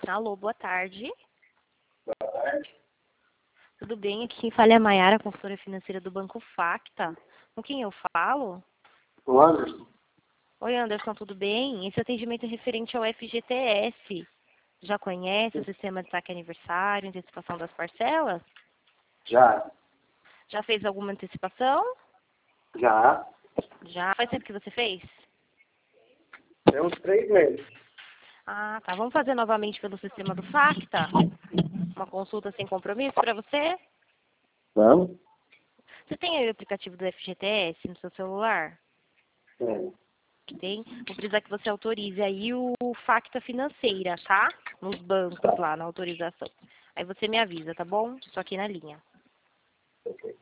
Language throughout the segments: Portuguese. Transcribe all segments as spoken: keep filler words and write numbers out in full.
Alô, boa tarde. Boa tarde. Tudo bem? Aqui quem fala é a Mayara, consultora financeira do Banco Facta. Com quem eu falo? O Anderson. Oi, Anderson, tudo bem? Esse atendimento é referente ao F G T S. Já conhece o sistema de saque aniversário, antecipação das parcelas? Já. Já fez alguma antecipação? Já. Já. Faz tempo que você fez? Tem uns três meses. Ah, tá. Vamos fazer novamente pelo sistema do Facta? Uma consulta sem compromisso para você? Vamos? Você tem aí o aplicativo do F G T S no seu celular? Tem. Tem? Vou precisar que você autorize aí o Facta Financeira, tá? Nos bancos lá, na autorização. Aí você me avisa, tá bom? Estou aqui na linha. Ok.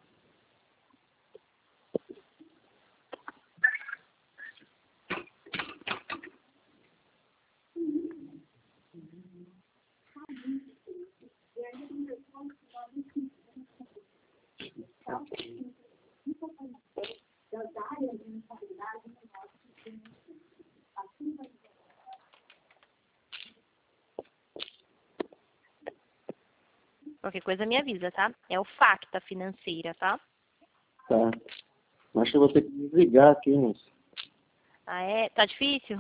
Qualquer coisa me avisa, tá? É o Facta Financeira, tá? Tá. Acho que eu vou ter que desligar aqui, moço. Ah, é? Tá difícil?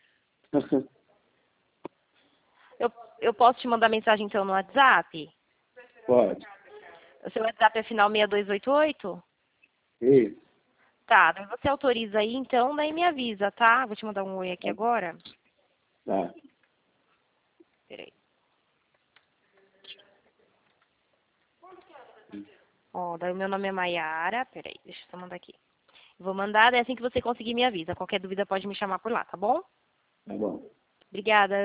Eu, eu posso te mandar mensagem então no WhatsApp? Pode. O seu WhatsApp é final seis dois oito oito? Isso. Tá, daí você autoriza aí então, daí me avisa, tá? Vou te mandar um oi aqui agora. Tá. Peraí. Ó, daí o meu nome é Mayara. Peraí, deixa eu só mandar aqui. Vou mandar, daí assim que você conseguir me avisa. Qualquer dúvida pode me chamar por lá, tá bom? Tá bom. Obrigada.